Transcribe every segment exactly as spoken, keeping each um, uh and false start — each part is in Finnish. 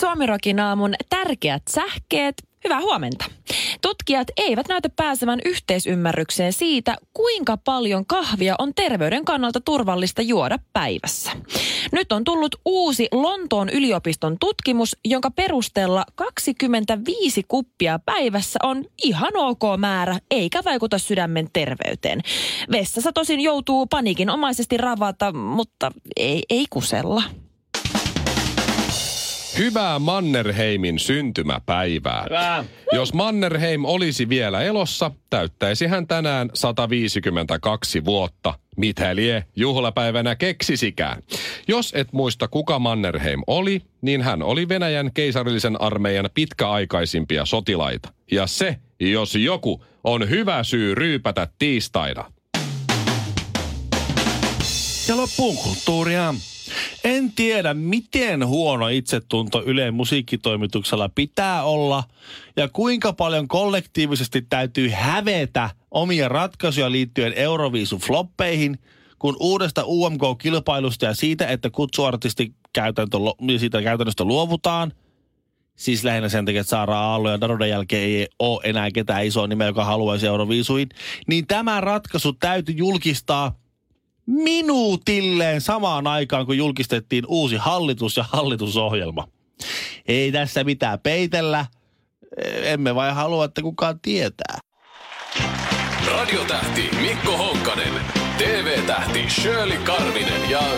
Suomi-rokin aamun tärkeät sähkeet. Hyvää huomenta. Tutkijat eivät näytä pääsevän yhteisymmärrykseen siitä, kuinka paljon kahvia on terveyden kannalta turvallista juoda päivässä. Nyt on tullut uusi Lontoon yliopiston tutkimus, jonka perusteella kaksikymmentäviisi kuppia päivässä on ihan ok määrä, eikä vaikuta sydämen terveyteen. Vessassa tosin joutuu paniikinomaisesti ravata, mutta ei, ei kusella. Hyvää Mannerheimin syntymäpäivää. Hyvä. Jos Mannerheim olisi vielä elossa, täyttäisi hän tänään sata viisikymmentäkaksi vuotta. Mitä lie juhlapäivänä keksisikään. Jos et muista kuka Mannerheim oli, niin hän oli Venäjän keisarillisen armeijan pitkäaikaisimpia sotilaita. Ja se, jos joku, on hyvä syy ryypätä tiistaina. Ja loppuun kulttuuria. En tiedä, miten huono itsetunto Ylen musiikkitoimituksella pitää olla ja kuinka paljon kollektiivisesti täytyy hävetä omia ratkaisuja liittyen Euroviisu-floppeihin, kun uudesta U M K-kilpailusta ja siitä, että kutsuartisti siitä käytännöstä luovutaan, siis lähinnä sen takia, että Saara Aallo ja Daruden jälkeen ei ole enää ketään isoa nimeä, joka haluaisi Euroviisuihin, niin tämä ratkaisu täytyy julkistaa minuutilleen samaan aikaan, kun julkistettiin uusi hallitus ja hallitusohjelma. Ei tässä mitään peitellä. Emme vai halua, että kukaan tietää. Radiotähti Mikko Honkanen, T V-tähti Shirley Karvinen ja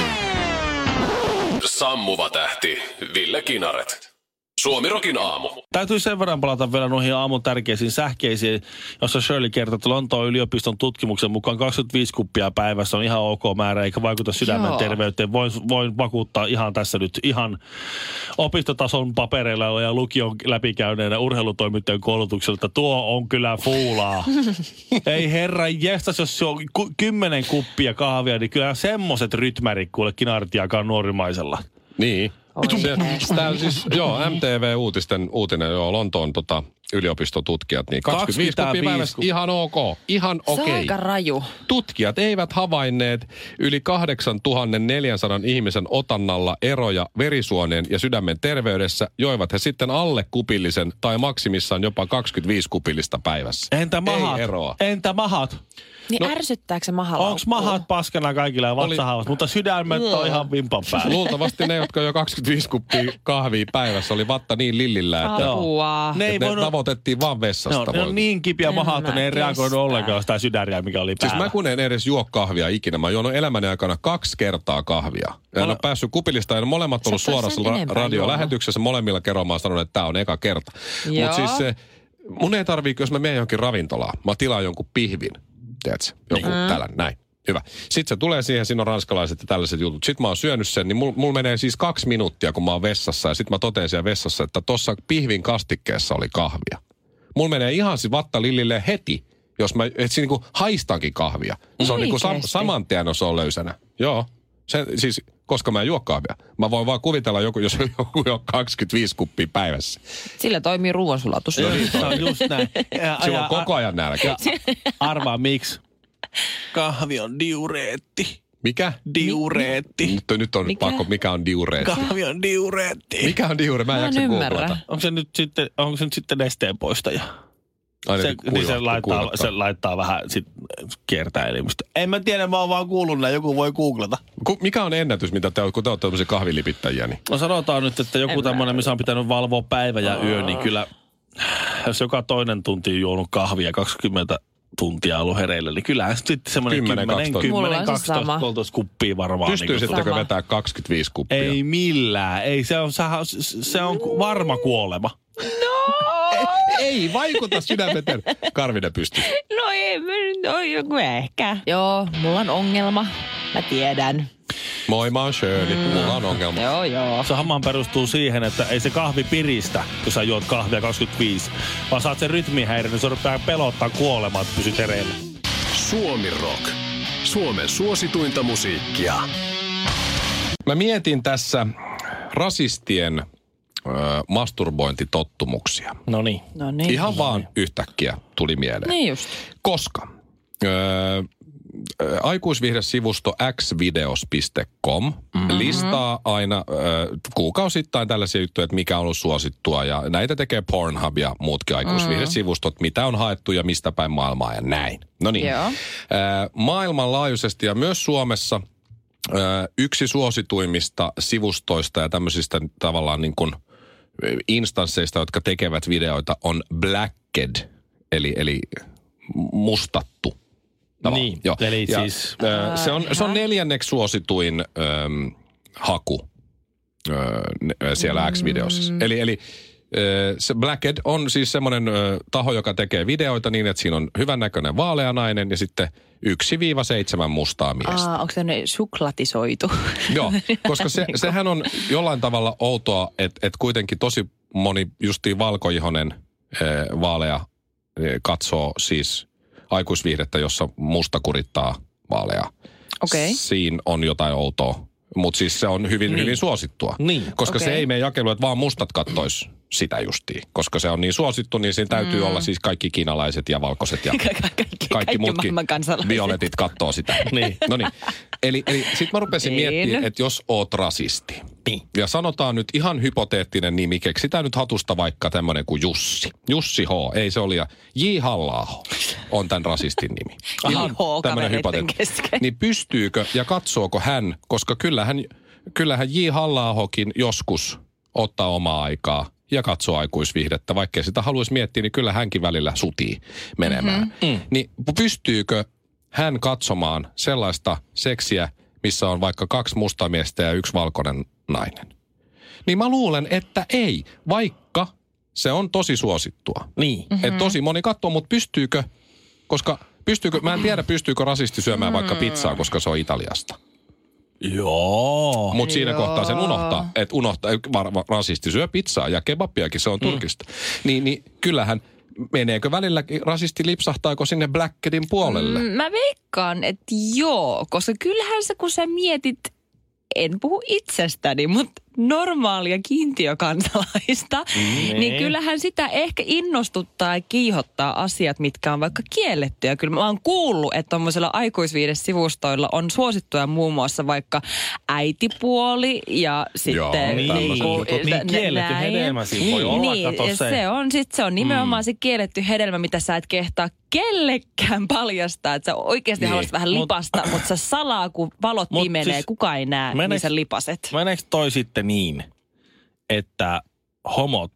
sammuva tähti Ville Kinaret. Suomi-rokin aamu. Täytyy sen verran palata vielä noihin aamun tärkeisiin sähkeisiin, jossa Shirley kertoo, että Lontoon yliopiston tutkimuksen mukaan kaksikymmentäviisi kuppia päivässä on ihan ok määrä, eikä vaikuta sydämen Joo. terveyteen. Voin, voin vakuuttaa ihan tässä nyt ihan opistotason papereilla ja lukion läpikäyneenä urheilutoimittajan koulutuksella, että tuo on kyllä fuulaa. Ei herra jestas, jos se on ku, kymmenen kuppia kahvia, niin kyllä semmoiset rytmärit kuule Kinaret jakaa nuorimaisella. Niin. Tämä siis, joo, M T V-uutisten uutinen, joo, Lontoon tota, yliopistotutkijat, niin kaksikymmentäviisi kuppia päivässä, ihan ok, ihan okei. Se on aika raju. Tutkijat eivät havainneet yli kahdeksantuhatta neljäsataa ihmisen otannalla eroja verisuoneen ja sydämen terveydessä, joivat he sitten alle kupillisen tai maksimissaan jopa kaksikymmentäviisi kupillista päivässä. Entä mahat? Ei eroa. Entä mahat? Niin no, ärsyttääkö se mahalla? Onko mahat paskana kaikilla ja vatsahaavassa, mutta sydämet on ihan vimpan päällä. Luultavasti ne, jotka jo kaksikymmentäviisi kuppia kahvia päivässä, oli vatta niin lillillä, että, ne, että ne voinut... tavoitettiin vaan vessasta. No, ne on niin kipiä mahat, että ne ei reagoinut ollenkaan sitä sydäriä, mikä oli päällä. Siis mä kun en edes juo kahvia ikinä. Mä juon elämäni aikana kaksi kertaa kahvia. Ja en ole päässyt kupillista, ja molemmat ollut suorassa ra- radiolähetyksessä. Molemmilla kerroilla mä oon sanonut, että tää on eka kerta. Mutta siis se, mun ei tarvii, jos mä menen johonkin ravintolaan, mä tilaan jonkun pihvin. Tiedätkö? Joku mm. tällainen, näin. Hyvä. Sitten se tulee siihen, siinä on ranskalaiset ja tällaiset jutut. Sitten mä oon syönyt sen, niin mulla mul menee siis kaksi minuuttia, kun mä oon vessassa. Ja sitten mä totean siellä vessassa, että tossa pihvin kastikkeessa oli kahvia. Mulla menee ihan siis vatta lillille heti, jos mä et siinä niinku haistankin kahvia. Se on niinku sam, saman tien, jos on löysänä. Joo. Se, siis, koska mä en juo kahvia. Mä voin vaan kuvitella, joku, jos joku jo kaksikymmentäviisi kuppia päivässä. Sillä toimii ruoansulatus. No niin, se on just näin. Sillä on koko ajan nälkä. Arvaa miksi? Kahvi on diureetti. Mikä? Diureetti. Nyt, nyt on mikä? pakko, mikä on diureetti? Kahvi on diureetti. Mikä on diure? Mä en jaksa googlata. Onko se nyt sitten, onko se nyt sitten nesteen poistaja? Aina se, niin se, laittaa, se laittaa vähän sit kiertää elimistä. En mä tiedä, mä oon vaan kuullut näin, joku voi googlata. Ku, mikä on ennätys, mitä te, kun te olette tämmöisiä kahvilipittäjiä? Niin? No sanotaan nyt, että joku tämmöinen, missä on pitänyt valvoa päivä ja yö, niin kyllä, jos joka toinen tunti on juonut kahvia kaksikymmentä tuntia ollut hereillä, niin kyllähän sitten semmoinen kymmenen kaksitoista kolmetoista kuppia varmaan. Pystyisittekö vetää kaksikymmentäviisi kuppia? Ei millään. Ei, se on, se on varma kuolema. No! Ei vaikuta sydämeten. Karvinen pystyy. No ei, no joku ehkä. Joo, mulla on ongelma. Mä tiedän. Moi, mä oon Shirley. Mm. Mulla on ongelma. Joo, joo. Se hammaan perustuu siihen, että ei se kahvi piristä, kun sä juot kahvia kaksikymmentäviisi, vaan saat sen rytmihäiriön, niin se rupeaa pelottaa kuolemaan, että pysyt hereillä. Suomi Rock. Suomen suosituinta musiikkia. Mä mietin tässä rasistien ö, masturbointitottumuksia. Noniin. No niin. Ihan vaan yhtäkkiä tuli mieleen. Niin just. Koska ö, aikuisviihdesivusto x videos piste com mm-hmm. listaa aina äh, kuukausittain tällaisia juttuja, että mikä on ollut suosittua. Ja näitä tekee Pornhub ja muutkin aikuisviihdesivustot, mm-hmm. mitä on haettu ja mistä päin maailmaa ja näin. No niin. Äh, maailmanlaajuisesti ja myös Suomessa äh, yksi suosituimmista sivustoista ja tämmöisistä tavallaan niin kuin instansseista, jotka tekevät videoita, on Blacked, eli, eli mustattu. Tavallaan. Niin, joo. Eli ja, siis... Äh, se, on, se on neljänneksi suosituin ähm, haku äh, siellä X-videossa. Mm. Eli, eli äh, se Blacked on siis semmoinen äh, taho, joka tekee videoita niin, että siinä on hyvännäköinen vaalea nainen ja sitten yksi viiva seitsemän mustaa miestä. Aa, onko se suklatisoitu? Joo, koska se, sehän on jollain tavalla outoa, että et kuitenkin tosi moni justiin valkoihonen äh, vaalea äh, katsoo siis aikuisviihdettä, jossa musta kurittaa vaalea. Okay. Siinä on jotain outoa, mutta siis se on hyvin, niin. hyvin suosittua. Niin. Koska okay. se ei mene jakeluun, että vaan mustat kattois sitä justiin. Koska se on niin suosittu, niin siinä täytyy mm. olla siis kaikki kiinalaiset ja valkoiset ja kaikki, kaikki, kaikki muutkin violetit kattoo sitä. niin. No niin. Eli, eli sit mä rupesin miettimään, että jos oot rasisti. Niin. Ja sanotaan nyt ihan hypoteettinen nimi, keksitään nyt hatusta vaikka tämmönen kuin Jussi. Jussi H. Ei se oli ja J. Halla-aho on tämän rasistin nimi. Ihan tämmönen hypoteettinen. Niin pystyykö ja katsooko hän, koska kyllähän, kyllähän J. Halla-ahokin joskus ottaa omaa aikaa ja katsoo aikuisviihdettä. Vaikkei sitä haluaisi miettiä, niin kyllä hänkin välillä sutii menemään. Mm-hmm. Mm. Niin pystyykö hän katsomaan sellaista seksiä, missä on vaikka kaksi mustaa miestä ja yksi valkoinen nainen? Niin mä luulen, että ei, vaikka se on tosi suosittua. Niin. Mm-hmm. Että tosi moni katsoo, mutta pystyykö, koska pystyykö, mä en tiedä pystyykö rasisti syömään vaikka pizzaa, koska se on Italiasta. Joo. Mutta siinä kohtaa sen unohtaa, että unohtaa, rasisti syö pizzaa ja kebabiakin, se on Turkista. Mm. Niin, niin kyllähän, meneekö välillä rasisti, lipsahtaako sinne Blackedin puolelle? Mm, mä veikkaan, että joo, koska kyllähän se kun sä mietit, en puhu itsestäni, mutta normaalia kiintiökansalaista, mm, niin kyllähän sitä ehkä innostuttaa ja kiihottaa asiat, mitkä on vaikka kiellettyjä. Kyllä mä oon kuullut, että tuommoisilla aikuisviihdesivustoilla on suosittuja muun muassa vaikka äitipuoli ja sitten... Joo, niin, niin, niin kielletty hedelmä siinä voi olla, niin, kato se. Se on, sit se on nimenomaan mm. se kielletty hedelmä, mitä sä et kehtaa kellekään paljastaa. Että sä oikeasti niin. haluaisit vähän lipasta, mutta sä salaa, kun valot pimenee, siis, kukaan ei näe, meneekö, niin sä lipaset. Meneekö toi sitten niin, että homot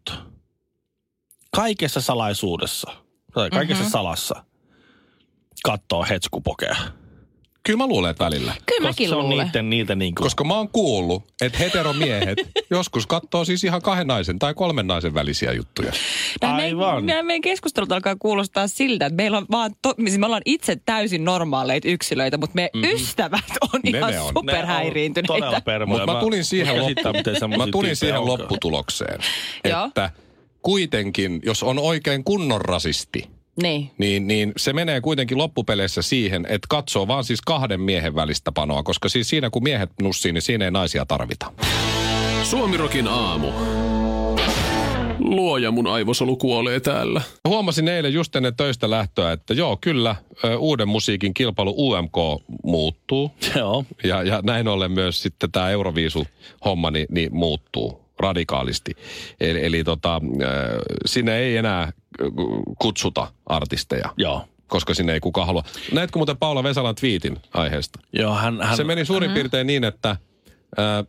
kaikessa salaisuudessa, tai kaikessa mm-hmm. salassa kattoo hetskupokea? Kyllä mä luulen, että välillä. Kyllä mäkin luulen. luulen. Niiden, niitä niin kuin... Koska mä oon kuullut, että heteromiehet joskus kattoo siis ihan kahden naisen tai kolmen naisen välisiä juttuja. Aivan. Meidän, meidän keskustelut alkaa kuulostaa siltä, että meillä on vaan, to, siis me ollaan itse täysin normaaleita yksilöitä, mutta meidän mm-hmm. ystävät on ne ihan on. superhäiriintyneitä. Todella permoja. Mutta mä tulin siihen, loppu, mä tulin siihen lopputulokseen, että kuitenkin, jos on oikein kunnon rasisti, Niin. Niin, niin se menee kuitenkin loppupeleissä siihen, että katsoo vaan siis kahden miehen välistä panoa, koska siis siinä kun miehet nussii, niin siinä ei naisia tarvita. Suomirokin aamu. Luoja, mun aivosolu kuolee täällä. Huomasin eilen just ennen töistä lähtöä, että joo, kyllä uuden musiikin kilpailu U M K muuttuu. Joo. Ja, ja näin ollen myös sitten tämä Euroviisu-homma niin, niin muuttuu radikaalisti. Eli, eli tota, sinne ei enää kutsuta artisteja. Joo. Koska sinne ei kukaan halua. Näetkö muuten Paula Vesalan twiitin aiheesta? Joo, hän... hän... Se meni suurin uh-huh. piirtein niin, että... Ää...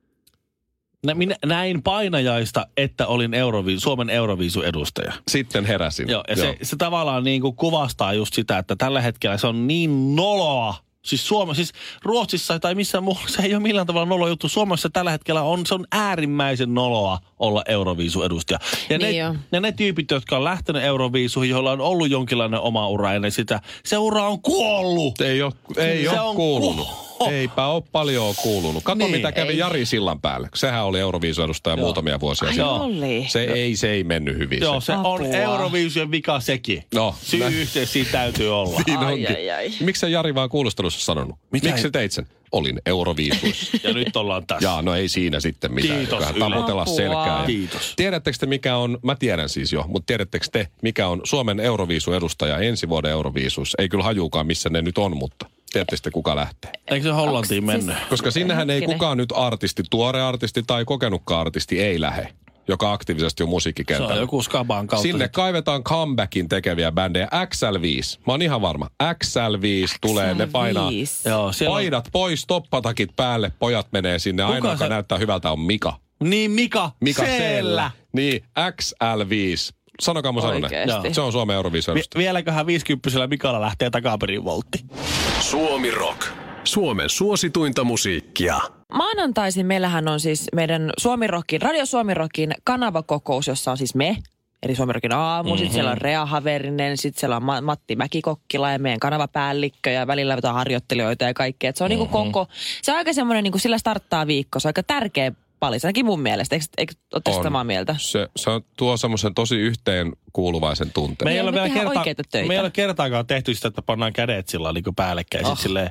Minä näin painajaista, että olin Euroviisu, Suomen Euroviisu-edustaja. Sitten heräsin. Joo, ja Joo. Se, se tavallaan niin kuin kuvastaa just sitä, että tällä hetkellä se on niin noloa. Siis Suomessa, siis Ruotsissa tai missään muualla se ei ole millään tavalla nolo juttu. Suomessa tällä hetkellä on, se on äärimmäisen noloa olla Euroviisu-edustaja. Ja niin ne, ne, ne tyypit, jotka on lähtenyt Euroviisuihin, joilla on ollut jonkinlainen oma ura ennen sitä, se ura on kuollut. Ei ole, ei se ole on kuulunut. Ku- Eipä ole paljon kuulunut. Kato, niin, mitä kävi ei. Jari Sillan päälle. Sehän oli Euroviisu-edustaja Joo. muutamia vuosia sitten. Oli. Se ei, se ei mennyt hyvin. Joo, se, se on Euroviisujen vika sekin. No, Syy-yhteys siinä täytyy olla. Ai, ai, ai. Miksi se Jari vaan kuulustelussa sanonut? Mitä Miksi sä teit sen? Olin Euroviisuissa. Ja nyt ollaan tässä. Jaa, no ei siinä sitten mitään. Kiitos. Taputella selkää. Kiitos. Tiedättekö te mikä on, mä tiedän siis jo, mutta tiedättekö te mikä on Suomen Euroviisu-edustaja ensi vuoden Euroviisuissa? Ei kyllä hajuukaan missä ne nyt on, mutta... tiedätte sitten kuka lähtee. Eikö se Hollantiin Onks mennyt? siis- Koska sinnehän ei Hetkinen. kukaan nyt artisti, tuore artisti tai kokenutkaan artisti ei lähe, joka aktiivisesti on Se musiikkikentällä. on joku Skaban kautta. Sinne kaivetaan comebackin tekeviä bändejä. X L viisi. Mä oon ihan varma. X L viisi tulee, ne painaa Joo, siellä on... paidat pois, toppatakit päälle, pojat menee sinne. Kuka Ainoa, joka se- näyttää hyvältä, on Mika. Niin, Mika. Mika Seellä. Seellä. Niin, X L viisi. Sanokaa mun sanonen. Oikeesti. Se on Suomen Euroviisun Vi- edustaja. vieläköhän viisikymppisellä Mikalla lähtee takaperin voltti. Suomi Rock. Suomen suosituinta musiikkia. Maanantaisin meillähän on siis meidän Suomi Rockin, Radio Suomi Rockin kanavakokous, jossa on siis me, eli Suomi Rockin aamu, mm-hmm. sitten siellä on Rea Haverinen, sitten siellä on Ma- Matti Mäkikokkila ja meidän kanavapäällikkö ja välillä jotain harjoittelijoita ja kaikkea. Et se on mm-hmm. niinku koko, se on aika semmoinen, niinku sillä starttaa viikko, se on aika tärkeä paljon, ainakin mun mielestä. Eikö, eikö ootte samaa mieltä? Se, se on, tuo semmoisen tosi yhteen kuuluvaisen tunteen. Me ei Niin, ole me vielä tehdään kerta, oikeita töitä. me ei ole kertaakaan tehty sitä, että pannaan kädet sillä niin päällekkäin. Oh. Sit silleen,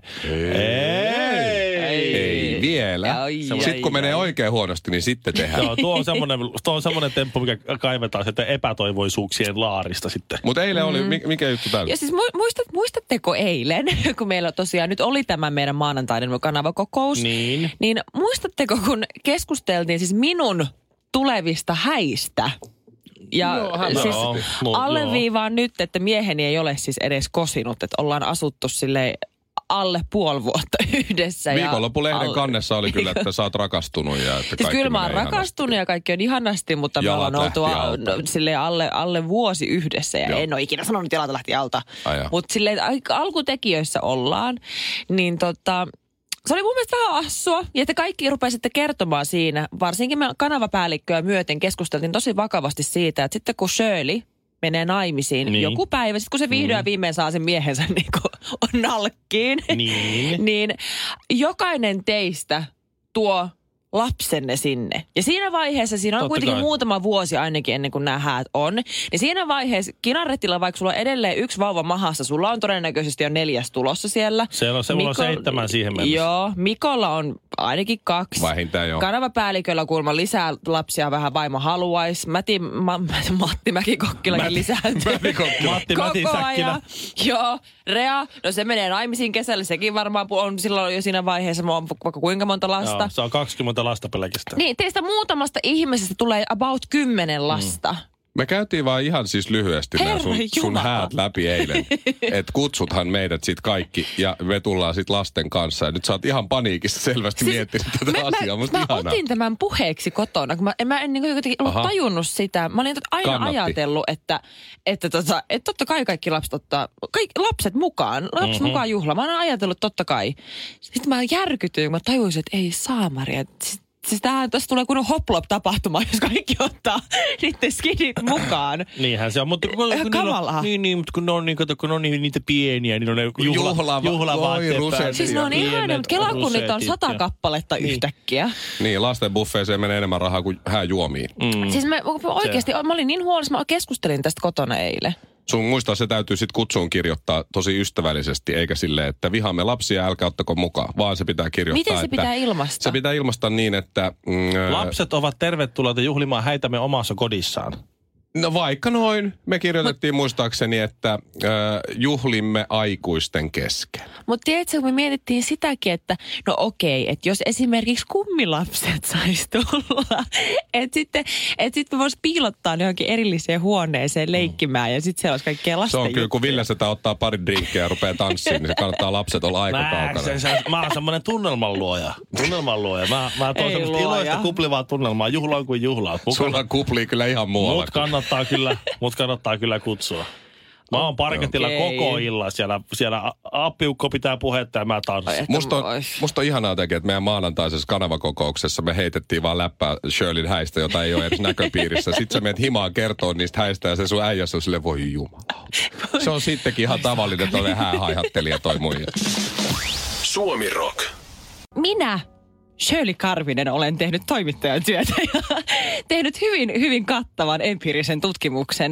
Ei. ei. Ei vielä. Ai, Sitten ai, kun menee ai. oikein huonosti, niin sitten tehdään. Joo, tuo on semmoinen, tuo on semmoinen temppu, mikä kaivetaan sieltä epätoivoisuuksien laarista sitten. Mutta eilen oli, mi- mikä juttu täällä? Ja siis mu- muistat, muistatteko eilen, kun meillä tosiaan nyt oli tämä meidän maanantainen kanavakokous, Niin. niin muistatteko, kun keskusteltiin siis minun tulevista häistä? Ja Joo, siis joo, no, alleviivaan nyt, että mieheni ei ole siis edes kosinut, että ollaan asuttu silleen alle puoli vuotta yhdessä. Viikonloppulehden alle- kannessa oli kyllä, että sä oot rakastunut ja että Siis kaikki kyllä mä oon menee ihanasti. rakastunut ja kaikki on ihanasti, mutta me Jalat ollaan oltu lähti a- alta. no, silleen alle, alle vuosi yhdessä ja Joo. en ole ikinä sanonut, että jalat lähti alta. Ai jaa. Mutta silleen ai- alkutekijöissä ollaan, niin tota... Se oli mun mielestä vähän assua, ja että kaikki rupesitte kertomaan siinä, varsinkin me kanavapäällikköä myöten keskusteltiin tosi vakavasti siitä, että sitten kun Shirley menee naimisiin Niin. joku päivä, sitten kun se vihdoin ja viimein saa sen miehensä niin kuin nalkkiin, Niin. niin jokainen teistä tuo lapsenne sinne. Ja siinä vaiheessa, siinä on Totta kuitenkin kai. muutama vuosi ainakin ennen kuin nämä häät on, niin siinä vaiheessa Kinaretilla, vaikka sulla on edelleen yksi vauva mahassa, sulla on todennäköisesti jo neljäs tulossa siellä. Siellä on, se mulla on seitsemän siihen mennessä. Joo, Mikolla on ainakin kaksi. Vähintään joo. Kanavapäälliköllä kuulemma lisää lapsia vähän vaimo haluaisi. Matti, ma, Matti Mäkikokkilakin lisääntyy. Matti Mätin Koko säkkinä. ajan. Joo, Rea, no se menee naimisiin kesällä, sekin varmaan on silloin jo siinä vaiheessa, on vaikka kuinka monta lasta. Joo, se on kaksikymmentä lasta pelkästään. Niin, teistä muutamasta ihmisestä tulee about kymmenen lasta. Mm. Me käytiin vaan ihan siis lyhyesti nämä sun, Herra sun Jumala. häät läpi eilen. Että kutsuthan meidät sit kaikki ja me tullaan sit lasten kanssa. Ja nyt sä oot ihan paniikissa selvästi siis miettinyt tätä mä, asiaa. mä, Musta mä ihanaa. otin tämän puheeksi kotona, kun mä, en mä en niin kuin jotenkin ollut Aha. tajunnut sitä. Mä olin aina Kannatti. ajatellut, että, että, tota, että totta kai kaikki lapset ottaa, kaikki lapset mukaan, lapset mm-hmm. mukaan juhlaan. Mä oon aina ajatellut totta kai. Sitten mä järkytyin, kun mä tajusin, että ei saamari. Siis, siis tämähän, tässä tulee kunnon hoplop-tapahtuma, jos kaikki ottaa niiden skinit mukaan. Niinhän se on, mutta kun, Ihan kun, niillä kamalaa. on, niin, niin, mutta kun ne on, niin, kato, kun ne on niin, niitä pieniä, niin on ne juhla, Juhlava- juhlavaatteet voi rusetti. päällä. Siis ne on Pienet ihania, mutta kelaa kun niitä on rusetit sata ja- kappaletta Niin. yhtäkkiä. Niin, lasten buffeeseen menee enemmän rahaa kuin hääjuomiin. Mm. Siis mä oikeasti, mä olin niin huolissa, mä keskustelin tästä kotona eilen. Sun muistaa, se täytyy sit kutsuun kirjoittaa tosi ystävällisesti, eikä silleen, että vihaamme lapsia, älkää ottako mukaan, vaan se pitää kirjoittaa. Miten se että pitää ilmaista? Se pitää ilmaista niin, että... Mm, Lapset ovat tervetulleita juhlimaan häitämme omassa kodissaan. No vaikka noin. Me kirjoitettiin Mut, muistaakseni, että äh, juhlimme aikuisten kesken. Mutta tiedätkö, kun me mietittiin sitäkin, että no okei, että jos esimerkiksi kummilapset saisi tulla, että sitten, et sitten me voisi piilottaa ne johonkin erilliseen huoneeseen leikkimään ja sitten siellä olisi kaikkea lasten Se on kyllä, juttuja. kun Ville sitä ottaa pari drinkkejä ja rupeaa tanssimaan, niin se kannattaa lapset olla aika Mä, kaukana. se, se, mä oon semmoinen tunnelman luoja. Tunnelman luoja. Mä, mä tuon Ei semmoista luoja. iloista kuplivaa tunnelmaa. Juhla on kuin juhlaa. Sulla kuplii kyllä ihan muualla. Mut kannattaa kyllä, mut kannattaa kyllä kutsua. Mä oon parketilla Okei. koko illan. Siellä, siellä a- appiukko pitää puhetta ja mä Ai, tanssin. että Musta on, vois. musta on ihanaa tekee, että meidän maanantaisessa kanavakokouksessa me heitettiin vaan läppää Shirleyn häistä, jota ei ole edes näköpiirissä. Sitten sä menet himaan kertoo niistä häistä ja se sun äijässä on silleen, voi jumala. Se on sittenkin ihan tavallinen toinen häähaihattelija toi muija. Suomi Rock. Minä, Shirley Karvinen, olen tehnyt toimittajan työtä ja tehnyt hyvin, hyvin kattavan empiirisen tutkimuksen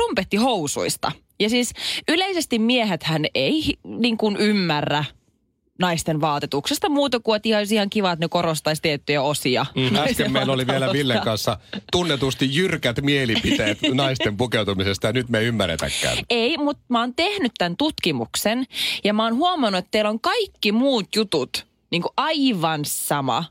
trumpettihousuista. Ja siis yleisesti miehethän ei niin kuin ymmärrä naisten vaatetuksesta muuta kuin, että ihan, ihan kiva, että ne korostaisi tiettyjä osia. Mm, äsken meillä oli vielä Villen kanssa tunnetusti jyrkät mielipiteet naisten pukeutumisesta ja nyt me ei ymmärretäkään. Ei, mutta mä oon tehnyt tämän tutkimuksen ja mä oon huomannut, että teillä on kaikki muut jutut niin kuin aivan sama,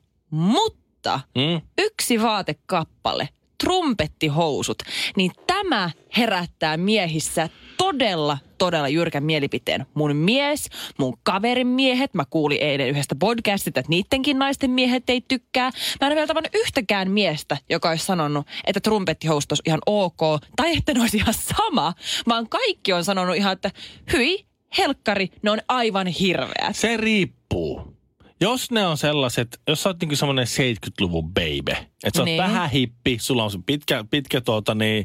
mutta mm. yksi vaatekappale, trumpettihousut, niin tämä herättää miehissä todella, todella jyrkän mielipiteen. Mun mies, mun kaverin miehet, mä kuulin eilen yhdestä podcastista, että niidenkin naisten miehet ei tykkää. Mä en ole vielä tavannut yhtäkään miestä, joka olisi sanonut, että trumpettihousut olisi ihan ok, tai että ne olisi ihan sama, vaan kaikki on sanonut ihan, että hyi, helkkari, ne on aivan hirveät. Se riippuu. Jos ne on sellaiset, jos sä oot niinku semmoinen seitsemänkymmentäluvun baby, että sä oot niin. vähän hippi, sulla on se pitkä, pitkä tuota niin,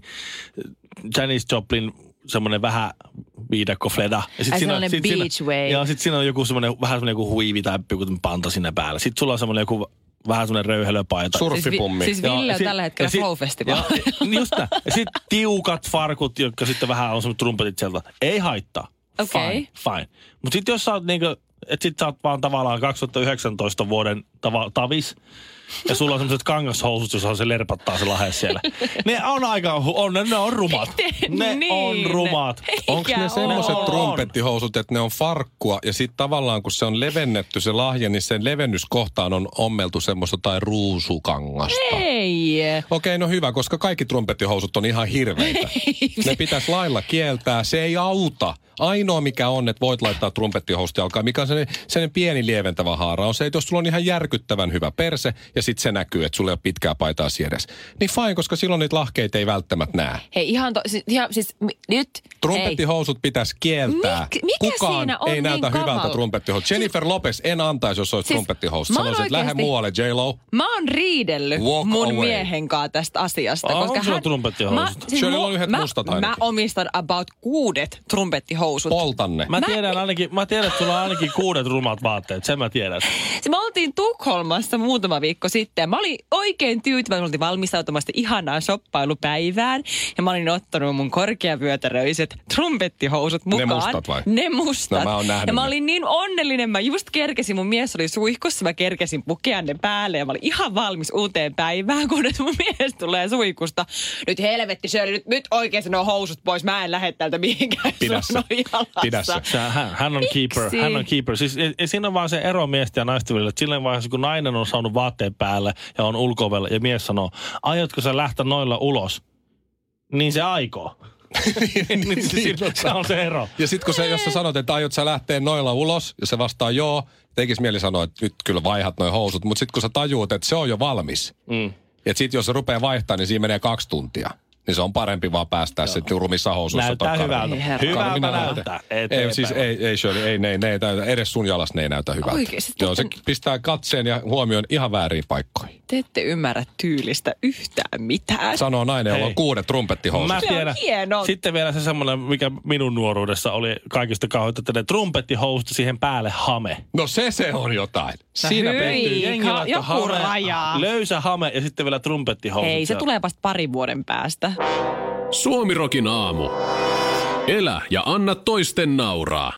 Janis Joplin semmoinen vähän viidakko fleda. Ja sit Ai siinä, sellainen sit beach siinä, way. Joo, sit siinä on joku semmoinen, vähän semmoinen joku huivi tai joku panta sinne päällä. Sitten sulla on semmoinen joku vähän semmoinen röyhelöpaita. Surfipummi. Siis, vi, siis Ville on tällä hetkellä flow-festivaalilla. Just näin. Ja sit tiukat farkut, jotka sitten vähän on semmoinen trumpetit sieltä. Ei haittaa. Okei. Okay. Fine, fine. Mut sit jos sä oot niinku, että sit sä oot vaan tavallaan kaksituhattayhdeksäntoista vuoden tava, tavis, ja sulla on semmoiset kangashousut, jossa se lerpattaa se lahe siellä. Ne on aika, on, ne on rumat. Ne niin. on rumat. Onko ne semmoiset trumpettihousut, että ne on farkkua ja sitten tavallaan kun se on levennetty se lahja, niin sen levennyskohtaan on ommeltu semmoista tai ruusukangasta? Ei. Okei, no hyvä, koska kaikki trumpettihousut on ihan hirveitä. Ne pitäisi lailla kieltää, se ei auta. Ainoa mikä on, että voit laittaa trumpettihousut jalkaan, mikä on sellainen, sellainen pieni lieventävä haara, on se, että jos sulla on ihan järkyttävän hyvä perse ja sitten se näkyy, että sulla ei ole pitkää paitaa edes. Niin fine, koska silloin niitä lahkeita ei välttämättä näe. Hei, ihan, to, siis, ihan siis m- nyt. Trumpettihousut pitäisi kieltää. Mik, mikä Kukaan siinä on ei näytä niin hyvältä trumpettihousut. Jennifer Lopez en antaisi, jos olisi siis, trumpettihousut. Sanoisin, että lähde muualle, J-Lo. Mä oon riidellyt Walk mun away. miehen kanssa tästä asiasta. Oh, koska on sulla hän, trumpettihousut? Siis Shirleylla on yhdet mä, mustat ainakin. Mä omistan about kuudet trumpettihousut. Poltanne. Mä tiedän ainakin, mä tiedän, että sulla on ainakin kuudet rumat vaatteet. Sen mä tiedän. Siis me oltiin Tukholmassa muutama viikko sitten. Mä olin oikein tyytyväinen. Mä oltiin valmistautumassa ihanaan shoppailupäivään. Ja mä olin ottanut mun korkeavyötäröiset trumpettihousut mukaan. Ne mustat vai? Ne mustat. No, mä oon nähnyt ja mä ne. olin niin onnellinen. Mä just kerkesin, mun mies oli suihkussa. Mä kerkesin pukea ne päälle. Ja mä olin ihan valmis uuteen päivään, kun mun mies tulee suihkusta. Nyt helvetti Shirley, nyt, nyt oikeasti ne on housut pois. Mä en lähde täältä mihinkään. Pidä se. Pidä se. Hän, hän on Miksi? keeper. Hän on keeper. Siis e, siinä on vaan se ero miesten ja naisten välillä. Silleen vaiheessa, kun nainen on saanut vaatteen päälle ja on ulko-ovella ja mies sanoo, aiotko sä lähteä noilla ulos? Niin se aikoo. niin, se, se on se ero. Ja sit kun se, jos sä sanot, että aiot sä lähteä noilla ulos, ja se vastaa joo, tekis mieli sanoa, että nyt kyllä vaihat noi housut, mutta sit kun sä tajuut, että se on jo valmis, mm. ja sit jos se rupeaa vaihtaa, niin siinä menee kaksi tuntia. Niin se on parempi vaan päästää joo. sitten rumissa housuissa. Näyttää hyvältä. Hyvältä näyttää. Ei, siis ei, ei Shirley, ei, ne, ne ei näytä, edes sun jalas ne ei näytä hyvältä. Oikeesti? Joo, se pistää katseen ja huomioon ihan väärin paikkoihin. Te ette ymmärrä tyylistä yhtään mitään. Sanoo nainen, jolla on kuudet trumpettihousut. Mä tiedän. Sitten vielä se semmoinen, mikä minun nuoruudessa oli kaikista kauheita, että ne trumpettihousut siihen päälle hame. No se se on jotain. Siinä pettyy. Joku hame, rajaa. Löysä hame ja sitten vielä trumpettihousut. Hei, se tulee vasta parin vuoden päästä. Suomirokin aamu. Elä ja anna toisten nauraa.